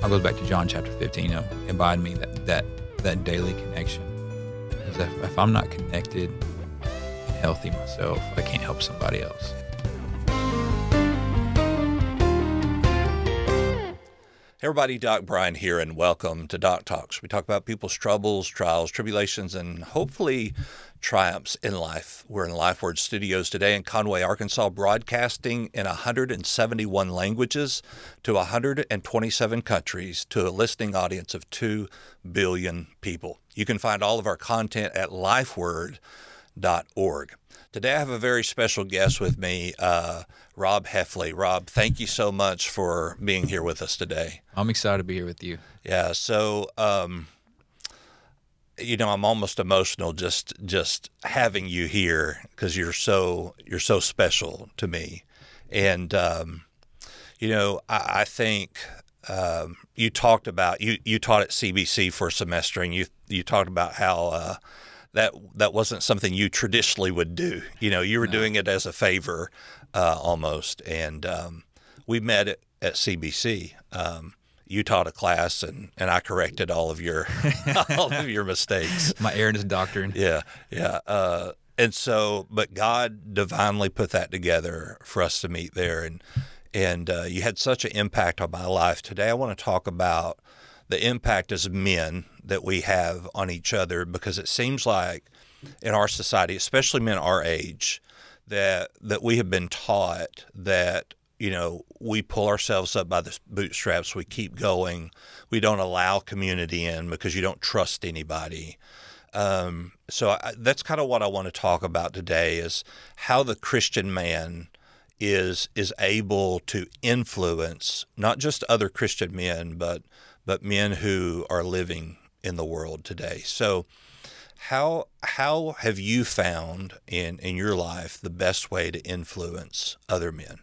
I goes back to John chapter 15, abide in me, that daily connection. Because if I'm not connected and healthy myself, I can't help somebody else. Hey everybody, Doc Brian here, and welcome to Doc Talks. We talk about people's troubles, trials, tribulations, and hopefully triumphs in life. We're in LifeWord Studios today in Conway, Arkansas, broadcasting in 171 languages to 127 countries to a listening audience of 2 billion people. You can find all of our content at lifeword.org. Today I have a very special guest with me, Rob Heffley. Rob, thank you so much for being here with us today. I'm excited to be here with you. Yeah, so I'm almost emotional just having you here because you're so special to me, and I think you talked about you taught at CBC for a semester, and you talked about how that wasn't something you traditionally would do. You were doing it as a favor almost, and we met at CBC. You taught a class, and I corrected all of your mistakes. My Aaron's doctrine. Yeah. And so, but God divinely put that together for us to meet there, and you had such an impact on my life. Today, I want to talk about the impact as men that we have on each other, because it seems like in our society, especially men our age, that we have been taught that we pull ourselves up by the bootstraps. We keep going. We don't allow community in because you don't trust anybody. So that's kind of what I want to talk about today, is how the Christian man is able to influence not just other Christian men, but men who are living in the world today. So how have you found in your life the best way to influence other men?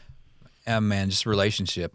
Man, just relationship.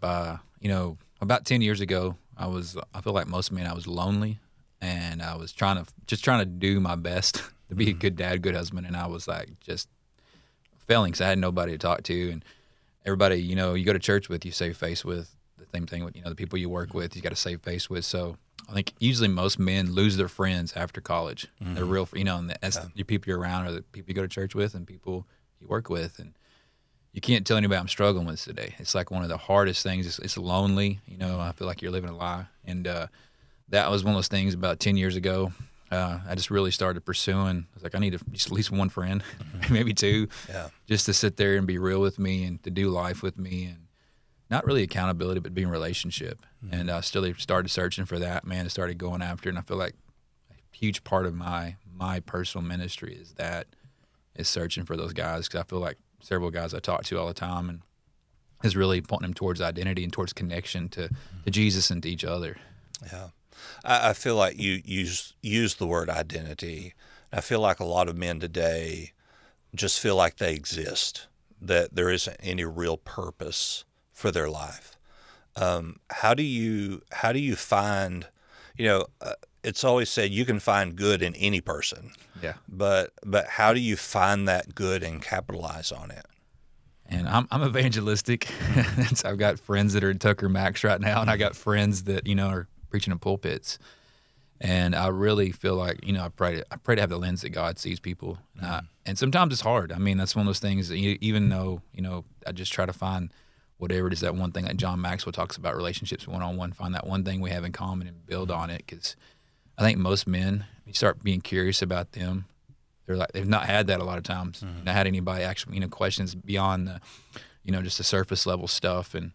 About 10 years ago, I feel like most men, I was lonely, and I was trying to do my best to be a good dad, good husband, and I was like just failing because I had nobody to talk to, and everybody, you go to church with, you save face with. The same thing with the people you work with, you got to save face with. So I think usually most men lose their friends after college. Mm-hmm. They're real, and that's the people you're around, or the people you go to church with, and people you work with, and you can't tell anybody I'm struggling with today. It's like one of the hardest things. It's lonely. I feel like you're living a lie. And that was one of those things about 10 years ago. I just really started pursuing. I was like, I need at least one friend, maybe two, just to sit there and be real with me and to do life with me, and not really accountability, but being relationship. Mm-hmm. And I still started searching for that, man. I started going after it, and I feel like a huge part of my personal ministry is searching for those guys, because I feel like several guys I talk to all the time, and is really pointing them towards identity and towards connection to Jesus and to each other. Yeah. I feel like you use the word identity. I feel like a lot of men today just feel like they exist, that there isn't any real purpose for their life. How do you find, it's always said you can find good in any person. Yeah. But how do you find that good and capitalize on it? And I'm evangelistic. So I've got friends that are in Tucker Max right now, and I got friends that, are preaching in pulpits. And I really feel like, I pray to have the lens that God sees people. And sometimes it's hard. I mean, that's one of those things that even though, I just try to find whatever it is, that one thing that John Maxwell talks about, relationships one-on-one, find that one thing we have in common and build on it. Because I think most men, you start being curious about them, they've not had that a lot of times. Mm-hmm. Not had anybody actually, questions beyond the, just the surface level stuff. And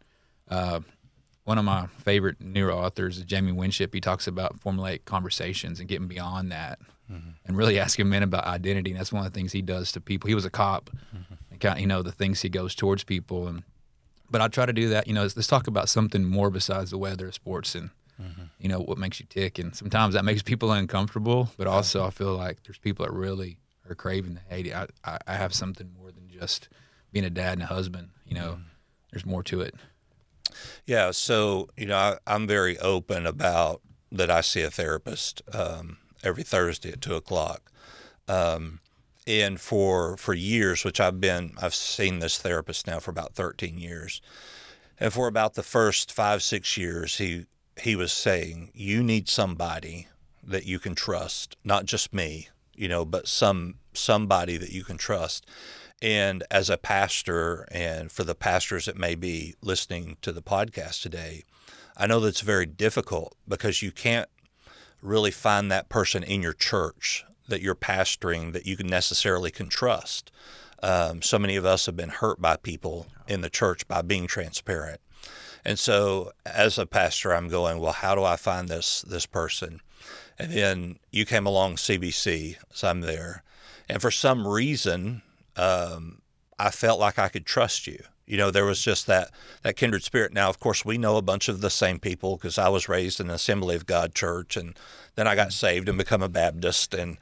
one of my favorite newer authors is Jamie Winship. He talks about formulate conversations and getting beyond that, and really asking men about identity. And that's one of the things he does to people. He was a cop, and kind of, the things he goes towards people. But I try to do that, let's talk about something more besides the weather, sports, and, what makes you tick. And sometimes that makes people uncomfortable, but also I feel like there's people that really are craving, hey, I have something more than just being a dad and a husband. There's more to it. Yeah, so, I'm very open about that. I see a therapist every Thursday at 2:00. And for years, which I've seen this therapist now for about 13 years. And for about the first 5-6 years, he was saying, you need somebody that you can trust, not just me, but somebody that you can trust. And as a pastor, and for the pastors that may be listening to the podcast today, I know that's very difficult because you can't really find that person in your church that you're pastoring that you can necessarily can trust. So many of us have been hurt by people in the church by being transparent. And so as a pastor, I'm going, well, how do I find this person? And then you came along CBC, so I'm there. And for some reason, I felt like I could trust you. There was just that kindred spirit. Now, of course, we know a bunch of the same people because I was raised in an Assembly of God church, and then I got saved and become a Baptist. And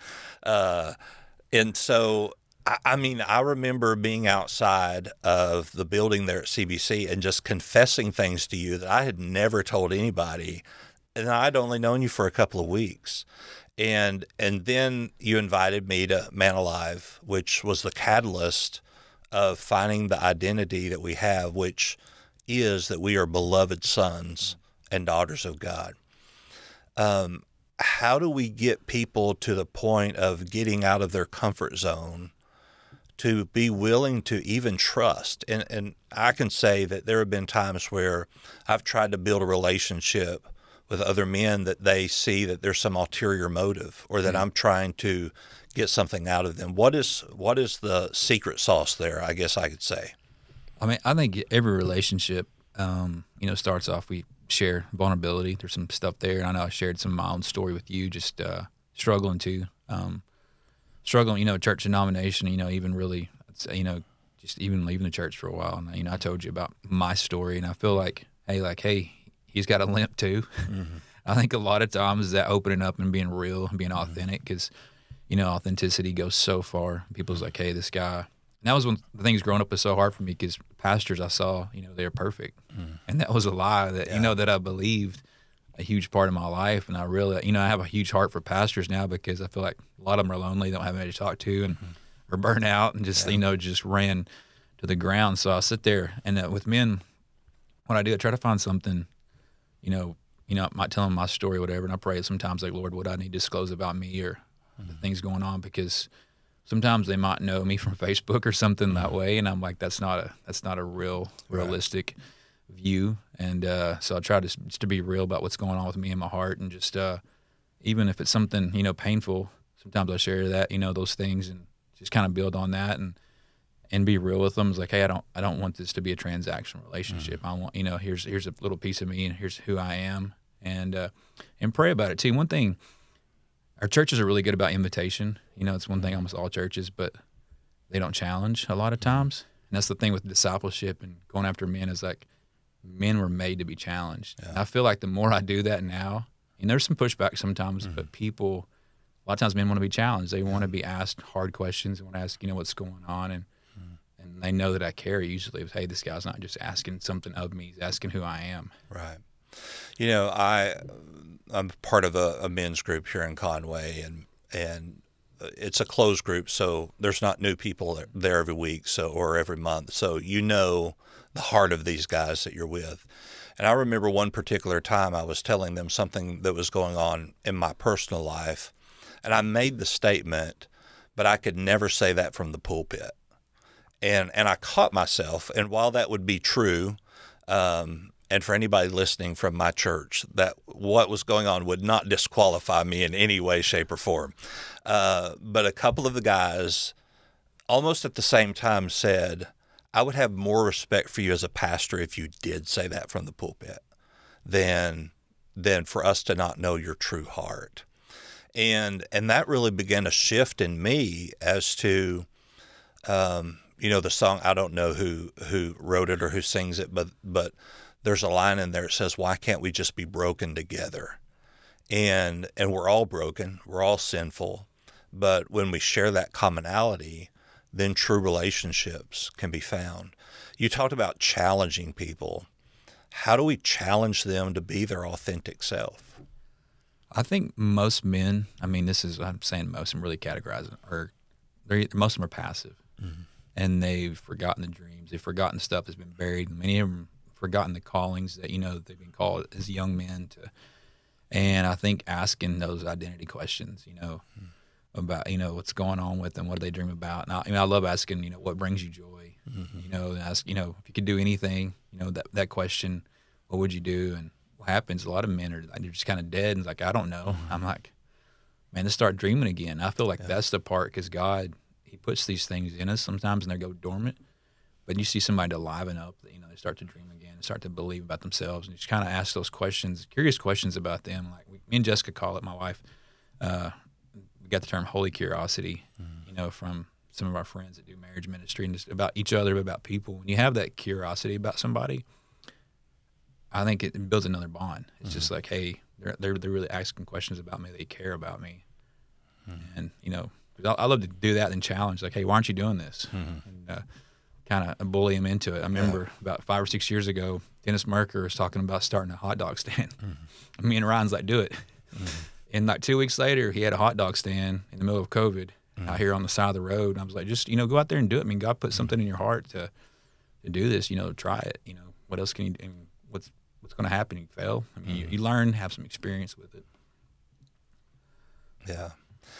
so, I remember being outside of the building there at CBC and just confessing things to you that I had never told anybody. And I'd only known you for a couple of weeks. And then you invited me to Man Alive, which was the catalyst of finding the identity that we have, which is that we are beloved sons and daughters of God. How do we get people to the point of getting out of their comfort zone to be willing to even trust? And I can say that there have been times where I've tried to build a relationship with other men that they see that there's some ulterior motive or that I'm trying to get something out of them. What is the secret sauce there, I guess I could say? I think every relationship, starts off, we share vulnerability. There's some stuff there. And I know I shared some of my own story with you, just struggling, church denomination, even really, just even leaving the church for a while. And, I told you about my story, and I feel like, hey, he's got a limp too. Mm-hmm. I think a lot of times that opening up and being real and being authentic, because, authenticity goes so far. People's like, hey, this guy. And that was when the things growing up was so hard for me, because pastors I saw, they're perfect. Mm. And that was a lie that, that I believed a huge part of my life. And I really, I have a huge heart for pastors now, because I feel like a lot of them are lonely, don't have anybody to talk to, and are burnt out and just, just ran to the ground. So I sit there, and with men, what I do, I try to find something, I might tell them my story or whatever, and I pray sometimes, like, Lord, what I need to disclose about me or the things going on, because sometimes they might know me from Facebook or something that way, and I'm like, that's not a realistic view. And so I try to be real about what's going on with me in my heart, and just even if it's something painful, sometimes I share that those things, and just kind of build on that and be real with them. It's like, hey, I don't want this to be a transactional relationship. I want here's a little piece of me, and here's who I am, and pray about it too. One thing, our churches are really good about invitation. It's one thing, almost all churches, but they don't challenge a lot of times. And that's the thing with discipleship and going after men, is like, men were made to be challenged. Yeah. I feel like the more I do that now, and there's some pushback sometimes, but people, a lot of times men want to be challenged. They want to be asked hard questions. They want to ask, what's going on. And they know that I care usually with, hey, this guy's not just asking something of me. He's asking who I am. Right. I'm part of a men's group here in Conway, and it's a closed group, so there's not new people there every week or every month. So the heart of these guys that you're with. And I remember one particular time I was telling them something that was going on in my personal life, and I made the statement, but I could never say that from the pulpit. And I caught myself, and while that would be true, and for anybody listening from my church, that what was going on would not disqualify me in any way, shape, or form. But a couple of the guys, almost at the same time, said, I would have more respect for you as a pastor if you did say that from the pulpit than for us to not know your true heart. And that really began a shift in me as to, the song, I don't know who wrote it or who sings it, but there's a line in there that says, why can't we just be broken together? And we're all broken, we're all sinful, but when we share that commonality, then true relationships can be found. You talked about challenging people. How do we challenge them to be their authentic self? I think most men, I'm saying most, I'm really categorizing, most of them are passive. Mm-hmm. And they've forgotten the dreams. They've forgotten stuff that's been buried. Many of them forgotten the callings that, they've been called as young men to. And I think asking those identity questions, about, what's going on with them, what do they dream about? And I love asking, what brings you joy? And ask, if you could do anything, that question, what would you do? And what happens, a lot of men are like, they're just kind of dead and like, I don't know. I'm like, man, let's start dreaming again. I feel like that's the part, because God, he puts these things in us sometimes and they go dormant. But you see somebody to liven up, that, they start to dream again and start to believe about themselves, and just kind of ask those questions, curious questions about them. Like me and Jessica call it, my wife, we got the term holy curiosity, from some of our friends that do marriage ministry, and just about each other, about people. When you have that curiosity about somebody, I think it builds another bond. It's just like, hey, they're really asking questions about me. They care about me. And, I love to do that and challenge, like, hey, why aren't you doing this? And kind of bully them into it. I remember about 5 or 6 years ago, Dennis Merker was talking about starting a hot dog stand. Me and Ryan's like, do it. And like 2 weeks later, he had a hot dog stand in the middle of COVID out here on the side of the road. And I was like, just, go out there and do it. I mean, God put something in your heart to do this, try it. What else can you do? I mean, what's going to happen? You fail. I mean, you learn, have some experience with it. Yeah.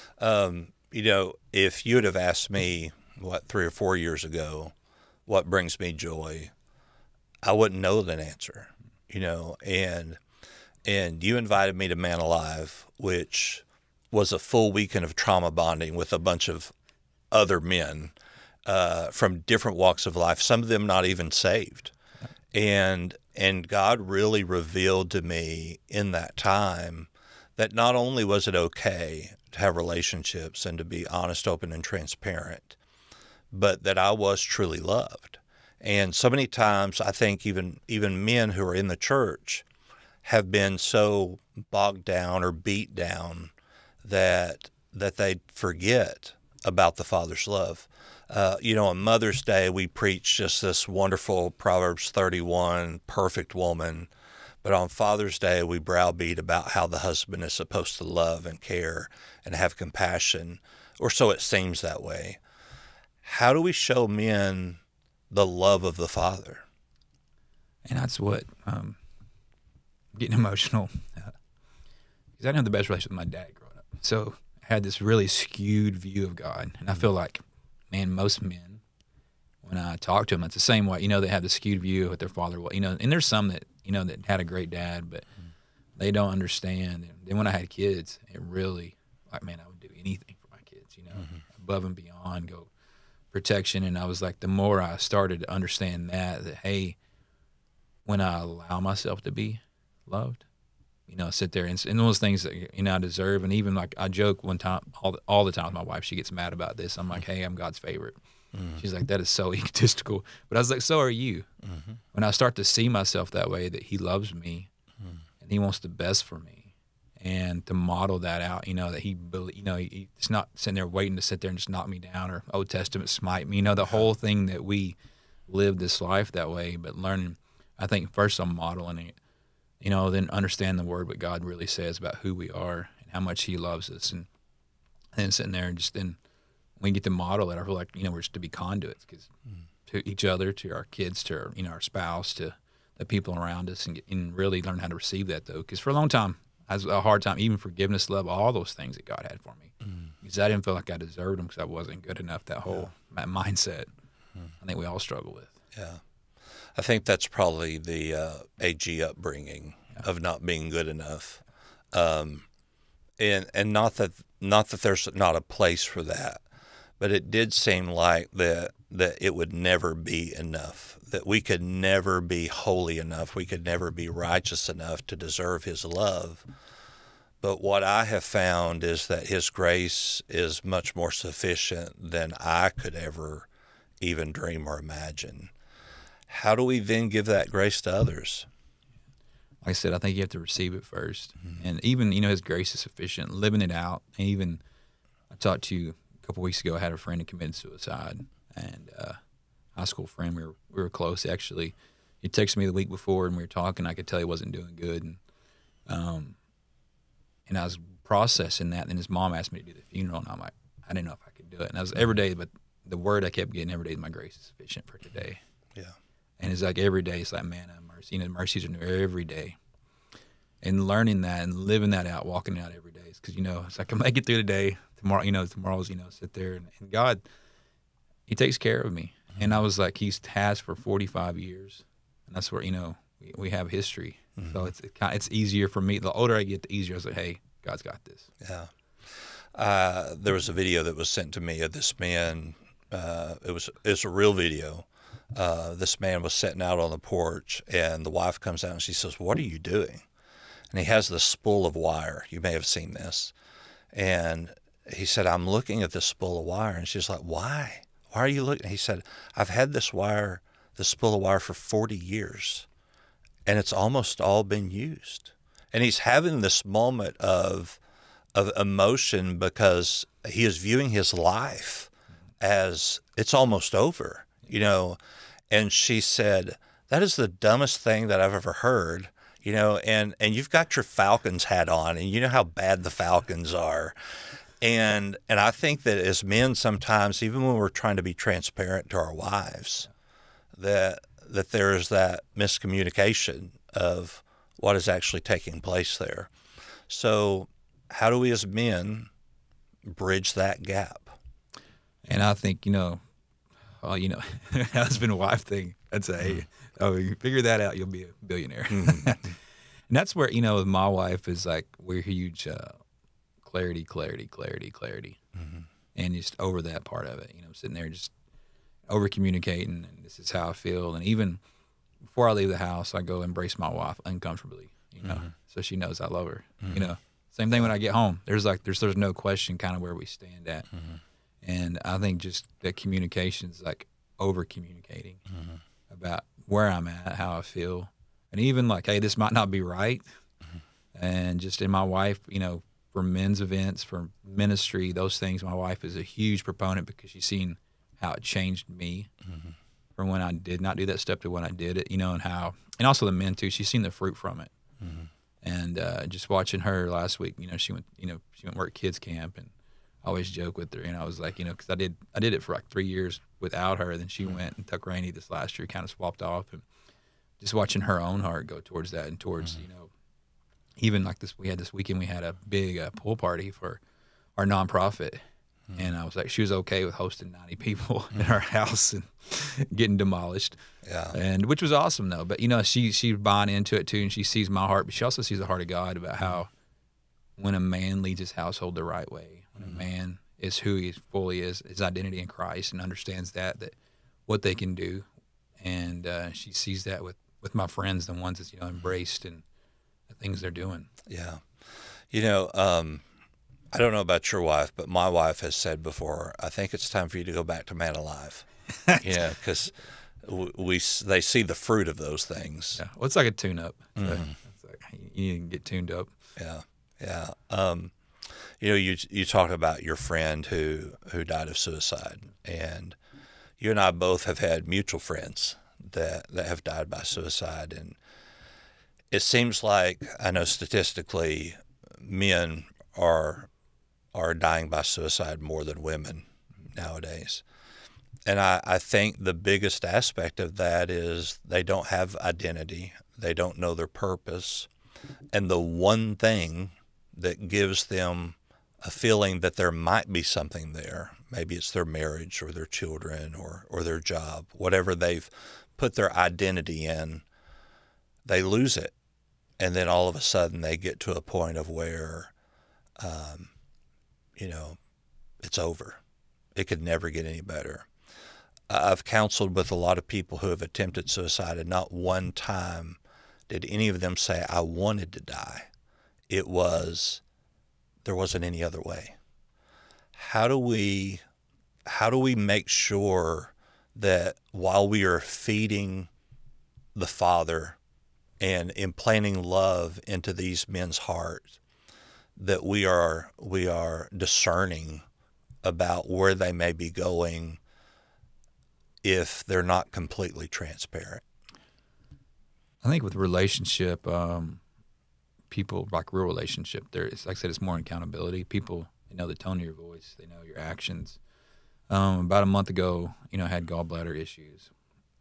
If you would have asked me, 3 or 4 years ago, what brings me joy, I wouldn't know the answer, and you invited me to Man Alive, which was a full weekend of trauma bonding with a bunch of other men from different walks of life, some of them not even saved. And God really revealed to me in that time that not only was it okay to have relationships and to be honest, open, and transparent, but that I was truly loved. And so many times I think even men who are in the church have been so bogged down or beat down that they forget about the Father's love. On Mother's Day, we preach just this wonderful Proverbs 31, perfect woman. But on Father's Day, we browbeat about how the husband is supposed to love and care and have compassion, or so it seems that way. How do we show men the love of the Father? And that's what, getting emotional, because I didn't have the best relationship with my dad growing up. So I had this really skewed view of God. And I feel like, man, most men, when I talk to them, it's the same way. They have the skewed view with their father. And there's some that, that had a great dad, but they don't understand. And then when I had kids, it really, like, man, I would do anything for my kids, above and beyond, go protection. And I was like, the more I started to understand that, hey, when I allow myself to be loved, sit there and those things that, I deserve. And even like I joke one time, all the time with my wife, she gets mad about this. I'm like, hey, I'm God's favorite. She's like, that is so egotistical. But I was like, so are you. When I start to see myself that way, that he loves me and he wants the best for me, and to model that out, that he's not sitting there waiting to sit there and just knock me down or Old Testament smite me, the whole thing that we live this life that way. But learning, I think first I'm modeling it, then understand the word, what God really says about who we are and how much he loves us. And then sitting there and just then we get to model it. I feel like, we're just to be conduits, because to each other, to our kids, to our, our spouse, to the people around us, and really learn how to receive that, though. Because for a long time, I was a hard time, even forgiveness, love, all those things that God had for me. Because I didn't feel like I deserved them, because I wasn't good enough, that whole that mindset. I think we all struggle with. Yeah. I think that's probably the AG upbringing of not being good enough. And not that there's not a place for that, but it did seem like that it would never be enough, that we could never be holy enough, we could never be righteous enough to deserve his love. But what I have found is that his grace is much more sufficient than I could ever even dream or imagine. How do we then give that grace to others? Like I said, I think you have to receive it first. And even, his grace is sufficient, living it out. And even, I talked to you a couple weeks ago, I had a friend who committed suicide, and high school friend, we were close, actually. He texted me the week before, and we were talking. I could tell he wasn't doing good. And I was processing that, and his mom asked me to do the funeral, and I'm like, I didn't know if I could do it. And I was every day, but the word I kept getting every day is, my grace is sufficient for today. Yeah. And it's like every day, it's like, man, have mercy. You know, mercies are new every day. And learning that and living that out, walking it out every day. Because, you know, it's like I make it through the day. Tomorrow, you know, tomorrow's, you know, sit there. And God, he takes care of me. And I was like, he's has for 45 years. And that's where, you know, we have history. So it's easier for me. The older I get, the easier. I was like, hey, God's got this. Yeah. There was a video that was sent to me of this man. It's a real video. This man was sitting out on the porch, and the wife comes out and she says, "What are you doing?" And he has this spool of wire. You may have seen this. And he said, "I'm looking at this spool of wire." And she's like, "Why? Why are you looking?" He said, "I've had this spool of wire for 40 years, and it's almost all been used." And he's having this moment of emotion because he is viewing his life as it's almost over, you know. And she said, "That is the dumbest thing that I've ever heard." You know, and you've got your Falcons hat on, and you know how bad the Falcons are. And I think that as men sometimes, even when we're trying to be transparent to our wives, that there is that miscommunication of what is actually taking place there. So how do we as men bridge that gap? And I think, you know, husband and wife thing, I'd say, you figure that out, you'll be a billionaire. And that's where, you know, with my wife is like, we're huge clarity. And just over that part of it, you know, I'm sitting there just over communicating, and this is how I feel. And even before I leave the house, I go embrace my wife uncomfortably, you know, so she knows I love her. You know, same thing when I get home. There's no question kind of where we stand at. And I think just that communication is like over communicating about where I'm at, how I feel, and even like, hey, this might not be right. And just in my wife, you know, for men's events, for ministry, those things, my wife is a huge proponent because she's seen how it changed me from when I did not do that stuff to when I did it, you know, and also the men too. She's seen the fruit from it. And just watching her last week, you know, she went work kids camp, and I always joke with her, and I was like, you know, because I did it for like 3 years without her. Then she went and took Rainey this last year, kind of swapped off, and just watching her own heart go towards that and towards, you know, even like this weekend, we had a big pool party for our nonprofit. And I was like, she was okay with hosting 90 people in our house and getting demolished. Yeah. And which was awesome though. But you know, she's buying into it too, and she sees my heart, but she also sees the heart of God about how when a man leads his household the right way, when a man is who he fully is, his identity in Christ, and understands that what they can do. And she sees that with my friends, the ones that's, you know, embraced and the things they're doing. Yeah. You know, I don't know about your wife, but my wife has said before, I think it's time for you to go back to Man Alive. You know, because they see the fruit of those things. Yeah. Well, it's like a tune-up. So it's like you need to get tuned up. Yeah. Yeah. You know, you talked about your friend who died of suicide, and you and I both have had mutual friends that have died by suicide. And it seems like, I know statistically, men are dying by suicide more than women nowadays. And I think the biggest aspect of that is they don't have identity. They don't know their purpose. And the one thing that gives them a feeling that there might be something there, maybe it's their marriage or their children or their job, whatever they've put their identity in, they lose it. And then all of a sudden they get to a point of where, you know, it's over. It could never get any better. I've counseled with a lot of people who have attempted suicide, and not one time did any of them say, I wanted to die. It was, there wasn't any other way. How do we make sure that while we are feeding the Father and implanting love into these men's hearts, that we are discerning about where they may be going if they're not completely transparent? I think with relationship, people, like real relationship, it's like I said, it's more accountability. People, they know the tone of your voice, they know your actions. About a month ago, you know, I had gallbladder issues,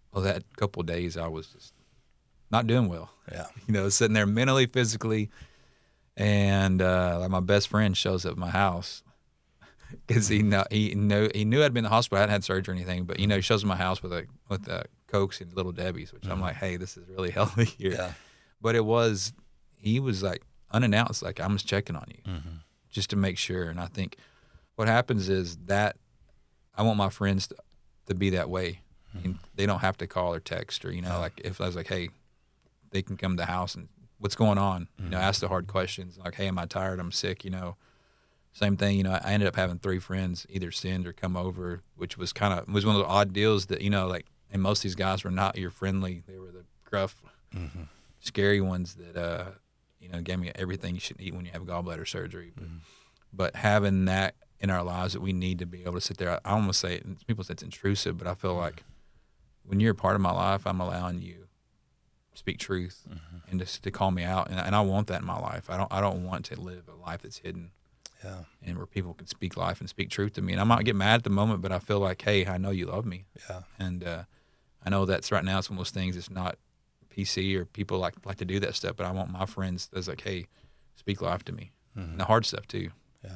well, that couple of days I was just not doing well. Yeah. Sitting there mentally, physically, and like my best friend shows up at my house because he knew I'd been in the hospital. I hadn't had surgery or anything, but he shows up at my house with Cokes and Little Debbie's, which I'm like, hey, this is really healthy here. Yeah. But he was like unannounced, like, I'm just checking on you just to make sure. And I think what happens is that I want my friends to be that way. And they don't have to call or text or, like if I was like, hey, they can come to the house and what's going on? Ask the hard questions like, hey, am I tired? I'm sick, Same thing, I ended up having 3 friends either send or come over, which was one of those odd deals that, like, and most of these guys were not your friendly. They were the gruff, scary ones that, gave me everything you should eat when you have gallbladder surgery. But having that in our lives that we need to be able to sit there, I almost say, people say it's intrusive, but I feel like when you're a part of my life, I'm allowing you to speak truth and just to call me out. And I want that in my life. I don't want to live a life that's hidden. Yeah. And where people can speak life and speak truth to me. And I might get mad at the moment, but I feel like, hey, I know you love me. Yeah. And I know that's right now it's one of those things. It's not PC or people like to do that stuff, but I want my friends that's like, hey, speak life to me. And the hard stuff too.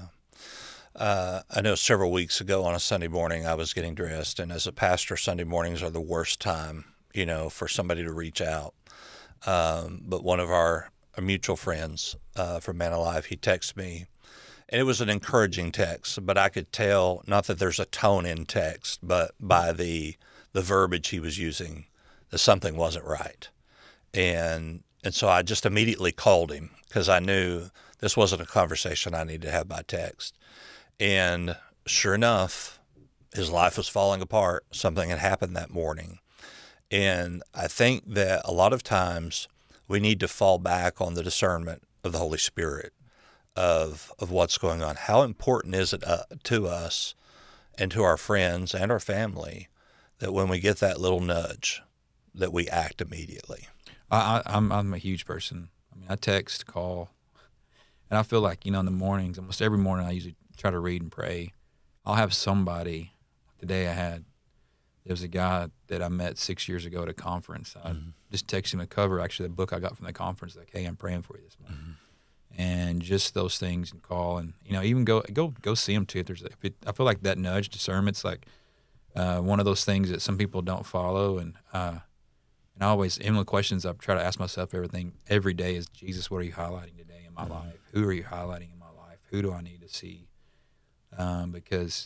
Yeah. I know several weeks ago on a Sunday morning I was getting dressed, and as a pastor, Sunday mornings are the worst time, for somebody to reach out. But one of our mutual friends from Man Alive, he texted me, and it was an encouraging text, but I could tell, not that there's a tone in text, but by the verbiage he was using, that something wasn't right. And so I just immediately called him because I knew this wasn't a conversation I needed to have by text. And sure enough, his life was falling apart. Something had happened that morning. And I think that a lot of times we need to fall back on the discernment of the Holy Spirit of what's going on. How important is it to us and to our friends and our family that when we get that little nudge, that we act immediately? I'm a huge person. I mean, I text, call, and I feel like, in the mornings, almost every morning I usually try to read and pray. I'll have somebody. Today there was a guy that I met 6 years ago at a conference. I just texted him a cover, actually, the book I got from the conference, like, hey, I'm praying for you this month. And just those things, and call, and even go see him too. I feel like that nudge, discernment's like one of those things that some people don't follow. And I always, in the questions I try to ask myself every day is, Jesus, what are you highlighting today in my life? Who are you highlighting in my life? Who do I need to see? Because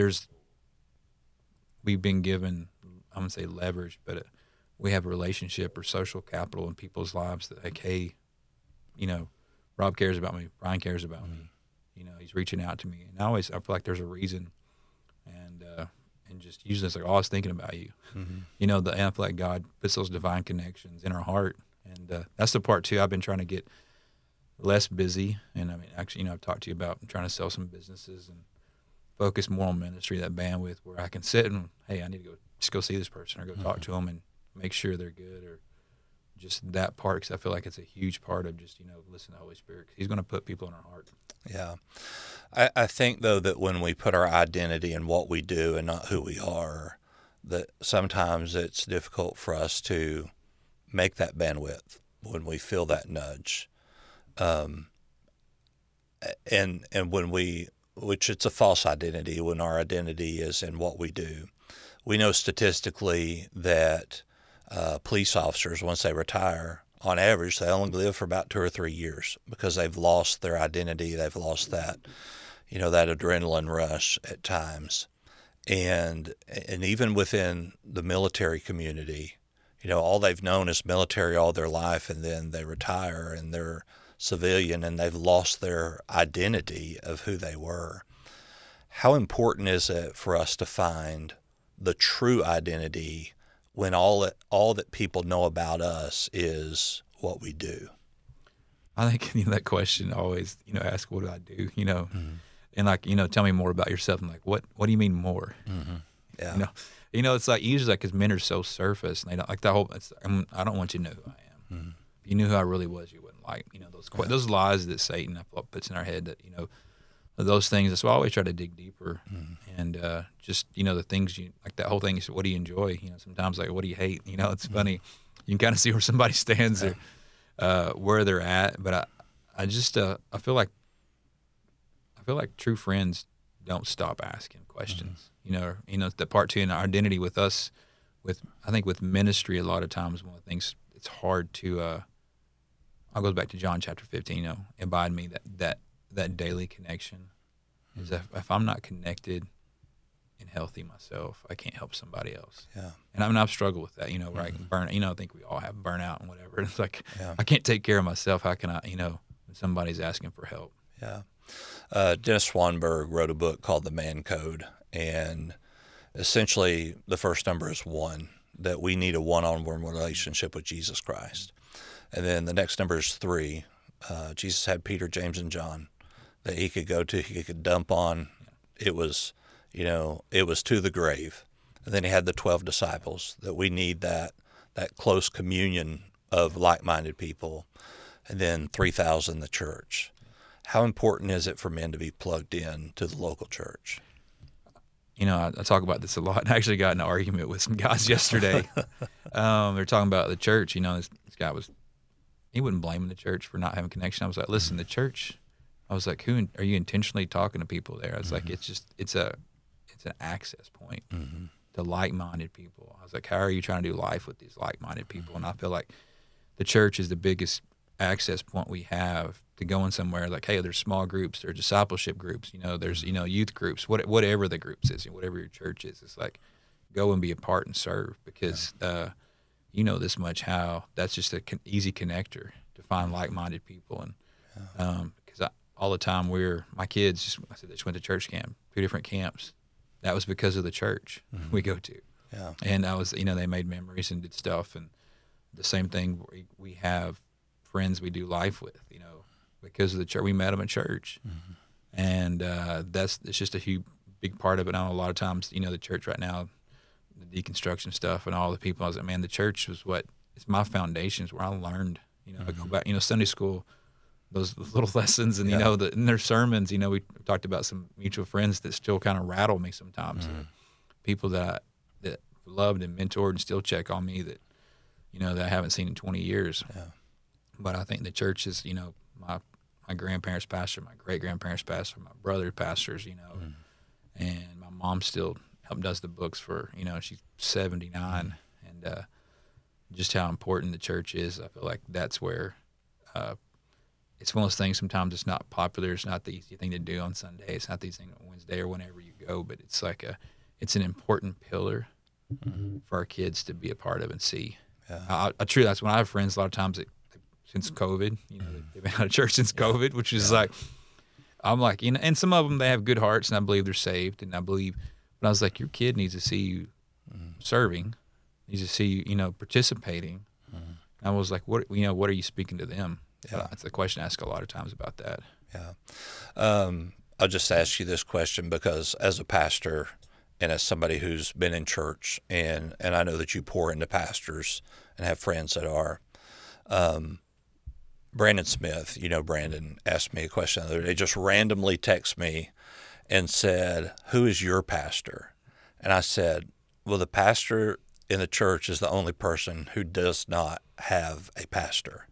we've been given, I'm gonna say leverage, but we have a relationship or social capital in people's lives that, like, hey, Rob cares about me, Brian cares about me, he's reaching out to me, and I feel like there's a reason, and just usually it's like, oh, I was thinking about you, I feel like God puts those divine connections in our heart, and that's the part too. I've been trying to get less busy, and I mean, actually, I've talked to you about trying to sell some businesses and focus more on ministry, that bandwidth where I can sit and, hey, I need to go see this person or go talk to them and make sure they're good, or just that part, because I feel like it's a huge part of just, listen to the Holy Spirit, 'cause he's going to put people in our heart. Yeah. I think, though, that when we put our identity in what we do and not who we are, that sometimes it's difficult for us to make that bandwidth when we feel that nudge. And when which it's a false identity, when our identity is in what we do. We know statistically that police officers, once they retire, on average, they only live for about 2 or 3 years because they've lost their identity. They've lost that, that adrenaline rush at times. And even within the military community, all they've known is military all their life, and then they retire and they're civilian and they've lost their identity of who they were. How important is it for us to find the true identity when all that people know about us is what we do? I think that question always, ask, what do I do? And like, tell me more about yourself. I'm like, what do you mean more? Yeah. It's like usually because men are so surface, and they don't like the whole. I don't want you to know who I am. If you knew who I really was, you wouldn't like those lies that Satan puts in our head that those things. That's why I always try to dig deeper, and just the things you like. That whole thing is, what do you enjoy? Sometimes like, what do you hate? It's funny. You can kind of see where somebody stands or where they're at. But I just I feel like true friends don't stop asking questions. The part two in our identity with us, I think with ministry, a lot of times one of the things it's hard to. I'll go back to John chapter 15. Abide in me, that daily connection is if I'm not connected and healthy myself, I can't help somebody else. Yeah. And I've struggled with that, where I can burn, I think we all have burnout and whatever. It's like, Yeah. I can't take care of myself. How can I, when somebody's asking for help? Yeah. Dennis Swanberg wrote a book called The Man Code, and essentially the first number is 1, that we need a one-on-one relationship with Jesus Christ. And then the next number is 3. Jesus had Peter, James, and John that he could go to, he could dump on. It was, it was to the grave. And then he had the 12 disciples, that we need that close communion of like-minded people. And then 3,000, the church. How important is it for men to be plugged in to the local church? I talk about this a lot. I actually got in an argument with some guys yesterday. They're talking about the church. This guy he wasn't blaming the church for not having connection. I was like, listen, the church. I was like, who are you intentionally talking to people there? I was like, it's an access point to like-minded people. I was like, how are you trying to do life with these like-minded people? And I feel like the church is the biggest access point we have to going somewhere. Like, hey, there's small groups, there's discipleship groups, there's youth groups, whatever the groups is, whatever your church is. It's like, go and be a part and serve, because this much how that's just an easy connector to find like-minded people. And because all the time my kids they just went to church camp, 2 different camps. That was because of the church we go to. Yeah. And I was, they made memories and did stuff. And the same thing, we have friends we do life with, because of the church. We met them at church. And it's just a big part of it. I know a lot of times, the church right now, the deconstruction stuff and all the people, I was like, man, the church was it's my foundations where I learned, I go back, Sunday school, those little lessons and, in their sermons, we talked about some mutual friends that still kind of rattle me sometimes. People that loved and mentored and still check on me that, that I haven't seen in 20 years. Yeah. But I think the church is, my grandparents pastor, my great-grandparents pastor, my brother pastors, and my mom still does the books for, she's 79, and just how important the church is. I feel like that's where it's one of those things. Sometimes it's not popular. It's not the easy thing to do on Sunday. It's not the easy thing on Wednesday or whenever you go, but it's like it's an important pillar for our kids to be a part of and see. Yeah. That's when I have friends a lot of times since COVID, they've been out of church since COVID, which is like, I'm like, and some of them, they have good hearts and I believe they're saved. And but I was like, your kid needs to see you serving, needs to see you, participating. And I was like, what are you speaking to them? Yeah. That's the question I ask a lot of times about that. Yeah. I'll just ask you this question because as a pastor and as somebody who's been in church and I know that you pour into pastors and have friends that are, Brandon Smith, Brandon asked me a question the other day, just randomly texted me and said, who is your pastor? And I said, well, the pastor in the church is the only person who does not have a pastor.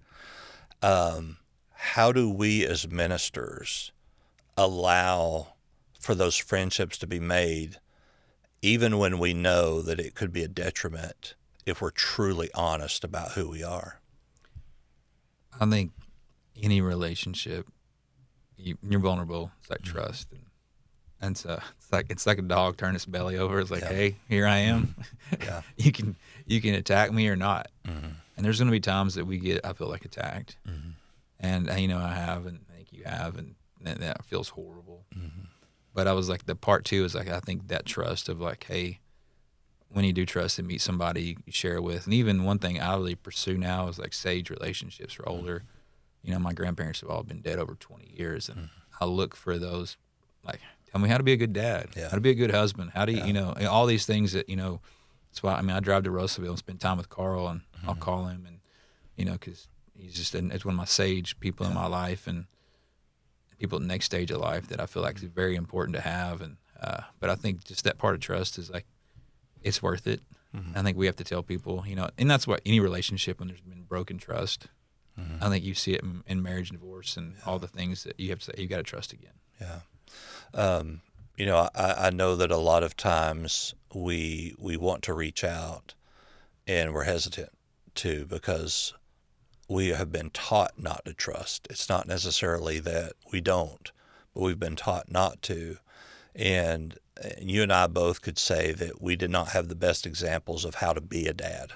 How do we as ministers allow for those friendships to be made, even when we know that it could be a detriment if we're truly honest about who we are? I think any relationship, you're vulnerable. It's like trust, and so it's like a dog turning its belly over. It's like, hey, here I am. Yeah. you can attack me or not, and there's going to be times that I feel like attacked, and I have, and I think you have, and that feels horrible. But I was like, the part two is like, I think that trust of like, hey, when you do trust and meet somebody you share with, and even one thing I really pursue now is like sage relationships for older. My grandparents have all been dead over 20 years, and I look for those, like, tell me how to be a good dad, how to be a good husband, how do you, all these things that, that's why, I drive to Russellville and spend time with Carl, and I'll call him, and, because he's just, it's one of my sage people in my life, and people at the next stage of life that I feel like is very important to have. And but I think just that part of trust is like it's worth it. I think we have to tell people, and that's what any relationship when there's been broken trust. I think you see it in marriage and divorce and all the things that you have to say. You got to trust again. Yeah. I know that a lot of times we want to reach out and we're hesitant to because we have been taught not to trust. It's not necessarily that we don't, but we've been taught not to. And you and I both could say that we did not have the best examples of how to be a dad.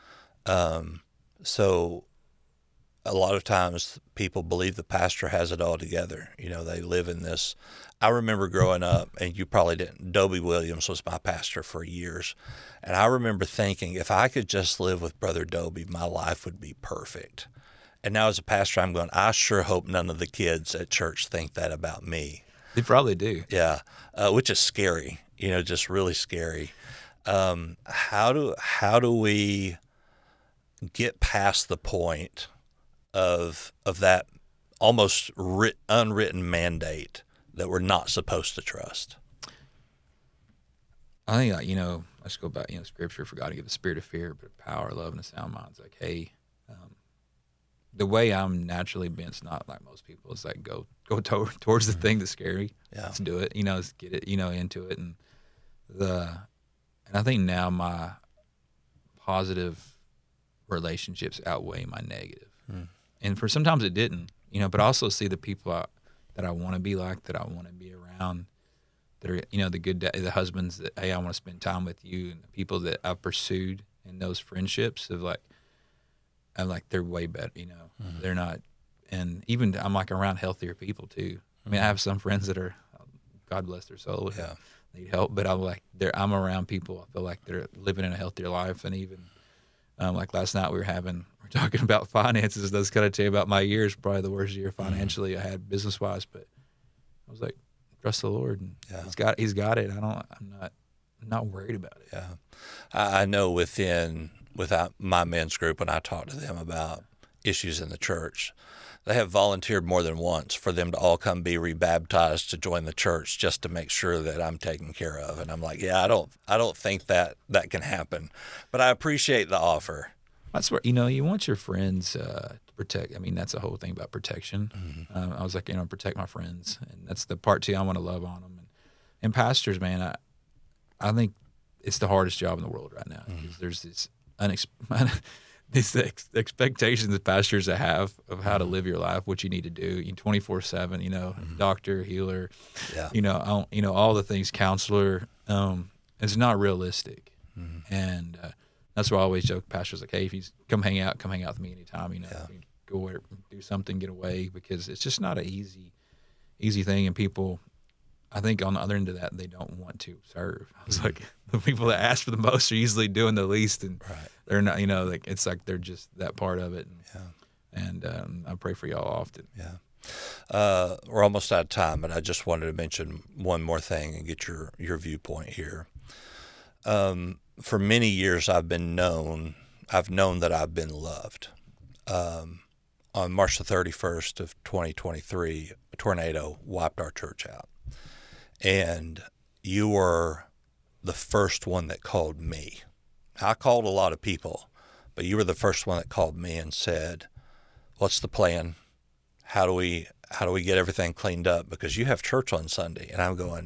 So a lot of times people believe the pastor has it all together. They live in this. I remember growing up, and you probably didn't, Dobie Williams was my pastor for years. And I remember thinking, if I could just live with Brother Dobie, my life would be perfect. And now as a pastor, I'm going, I sure hope none of the kids at church think that about me. They probably do. Yeah, which is scary, just really scary. How do we get past the point of that almost unwritten mandate that we're not supposed to trust? I think, let's go back, scripture, for God to give the spirit of fear, but power, love, and a sound mind. It's like, hey, the way I'm naturally bent's not like most people. It's like go towards the thing that's scary. Yeah. Let's do it. Let's get it, into it. And I think now my positive relationships outweigh my negative. And for sometimes it didn't, but I also see the people that I want to be like, that I want to be around, that are, the husbands that, hey, I want to spend time with you, and the people that I've pursued in those friendships of like, I'm like, they're way better, they're not. And even I'm like around healthier people too. I mean, I have some friends that are, God bless their soul, need help, but I'm around people. I feel like they're living in a healthier life. And even like last night we're talking about finances. That's kind of tell you about my year. It's probably the worst year financially I had business wise, but I was like, trust the Lord, and he's got it. I'm not worried about it. Yeah. I know without my men's group, when I talk to them about issues in the church, they have volunteered more than once for them to all come be rebaptized to join the church just to make sure that I'm taken care of. And I'm like, I don't think that can happen, but I appreciate the offer. That's where, you want your friends to protect. I mean, that's the whole thing about protection. I was like, protect my friends. And that's the part too. I want to love on them. And pastors, man, I think it's the hardest job in the world right now, because there's this these expectations that pastors have of how to live your life, what you need to do 24/7, doctor, healer, all the things, counselor. It's not realistic. And that's why I always joke, pastors, like, hey, if you come hang out with me anytime, go where, do something, get away, because it's just not an easy thing. And people, I think on the other end of that, they don't want to serve. It's like the people that ask for the most are usually doing the least, and they're not, like, it's like they're just that part of it. And I pray for y'all often. Yeah. We're almost out of time, but I just wanted to mention one more thing and get your viewpoint here. For many years, I've known that I've been loved. On March the 31st of 2023, a tornado wiped our church out. And you were the first one that called me. I called a lot of people, but you were the first one that called me and said, what's the plan? How do we get everything cleaned up? Because you have church on Sunday. And I'm going,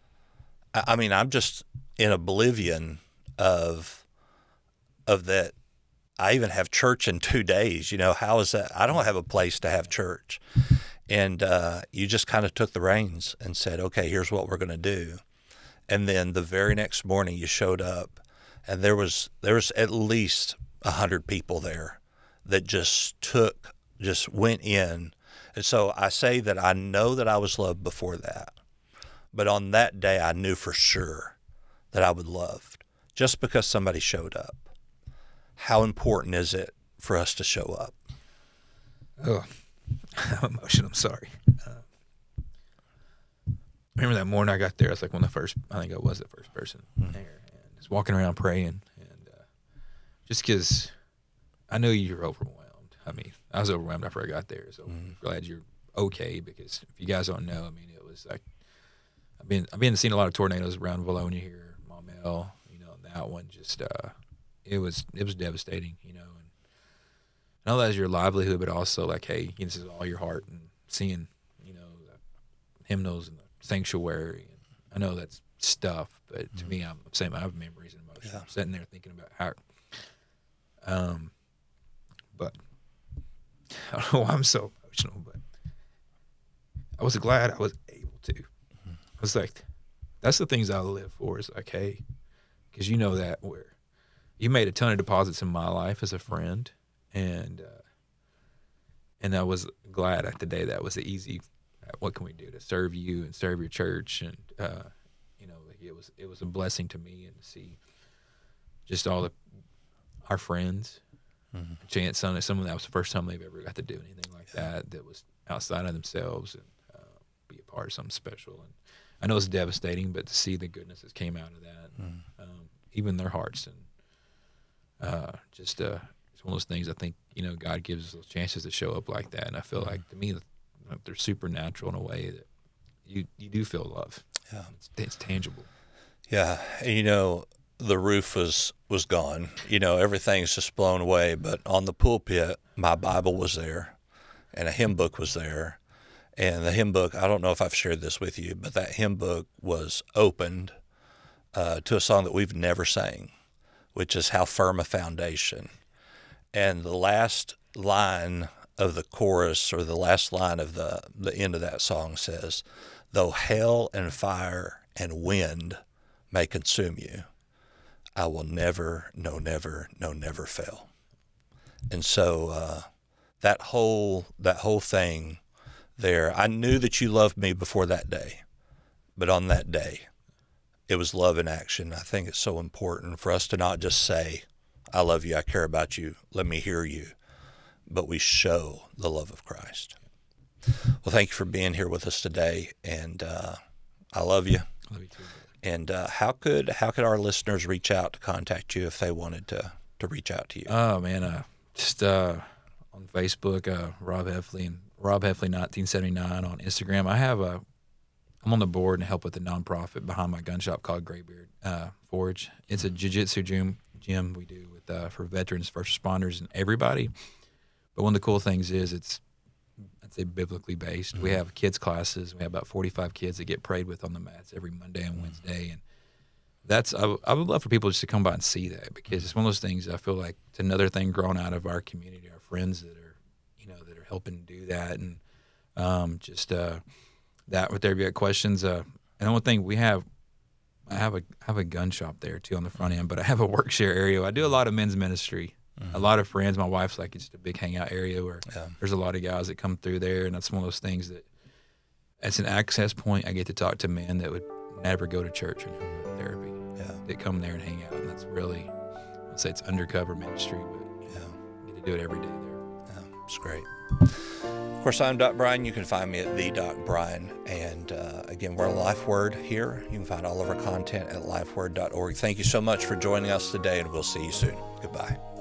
I'm just in oblivion of that. I even have church in 2 days. How is that? I don't have a place to have church. And you just kind of took the reins and said, okay, here's what we're going to do. And then the very next morning you showed up, and there was at least 100 people there that just went in. And so I say that I know that I was loved before that. But on that day, I knew for sure that I was loved just because somebody showed up. How important is it for us to show up? Oh, I'm emotional. I'm sorry. Remember that morning I got there, I was like I think I was the first person there, and just walking around praying, and just because I know you're overwhelmed. I mean, I was overwhelmed after I got there, so glad you're okay, because if you guys don't know, I mean, it was like I've been seeing a lot of tornadoes around Valonia here, Maumelle, and that one just it was devastating, and I know that's your livelihood, but also like, hey, this is all your heart and seeing, the hymnals and the sanctuary. And I know that's stuff, but to me, I'm saying I have memories and emotions. Yeah. I'm sitting there thinking about how, but I don't know why I'm so emotional, but I was glad I was able to. I was like, that's the things I live for, is like, hey, because that where you made a ton of deposits in my life as a friend, and I was glad at the day that was easy. What can we do to serve you and serve your church? And it was a blessing to me, and to see just all our friends. Chance, someone that was the first time they've ever got to do anything like that was outside of themselves, and be a part of something special. And I know it's devastating, but to see the goodness that came out of that, even their hearts, and it's one of those things. I think God gives us those chances to show up like that, and I feel like, to me, they're supernatural in a way that you do feel love. Yeah, it's tangible. Yeah, and the roof was gone. Everything's just blown away. But on the pulpit, my Bible was there, and a hymn book was there. And the hymn book, I don't know if I've shared this with you, but that hymn book was opened to a song that we've never sang, which is How Firm a Foundation. And the last line of the chorus, or the last line of the end of that song, says, "Though hail and fire and wind may consume you, I will never, no, never, no, never fail." And so that whole thing there, I knew that you loved me before that day, but on that day, it was love in action. I think it's so important for us to not just say, "I love you, I care about you, let me hear you," but we show the love of Christ. Well, thank you for being here with us today, and I love you. Love you too. And how could our listeners reach out to contact you if they wanted to reach out to you? Oh man, just on Facebook, Rob Heffley, and Rob Heffley 1979 on Instagram. I'm on the board and help with the nonprofit behind my gun shop called Graybeard Forge. It's a jiu-jitsu gym we do with for veterans, first responders, and everybody. But one of the cool things is I'd say biblically based. We have kids classes. We have about 45 kids that get prayed with on the mats every Monday and Wednesday, and I would love for people just to come by and see that, because it's one of those things. I feel like it's another thing growing out of our community, our friends that are helping do that, and that with there be questions. And one thing I have a gun shop there too on the front end, but I have a work share area. I do a lot of men's ministry. A lot of friends. My wife's like, it's just a big hangout area where there's a lot of guys that come through there, and that's one of those things that it's an access point. I get to talk to men that would never go to church or never go to therapy. That come there and hang out, and that's really, I'd say it's undercover ministry, but I get to do it every day there. Yeah, it's great. Of course, I'm Doc Brian. You can find me at the Doc Brian, and again, we're LifeWord here. You can find all of our content at lifeword.org. Thank you so much for joining us today, and we'll see you soon. Goodbye.